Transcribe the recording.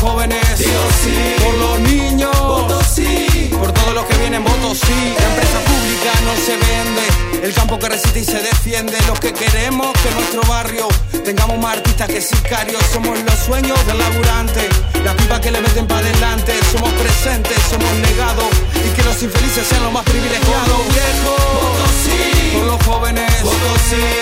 jóvenes, digo sí. por los niños, voto sí. por todos los que vienen, voto sí. La empresa pública no se vende, el campo que resiste y se defiende. Los que queremos que nuestro barrio tengamos más artistas que sicarios. Somos los sueños del laburante, las pipas que le meten para adelante. Somos presentes, somos legados, y que los infelices sean los más privilegiados. Viejos, voto sí. por los jóvenes, voto sí.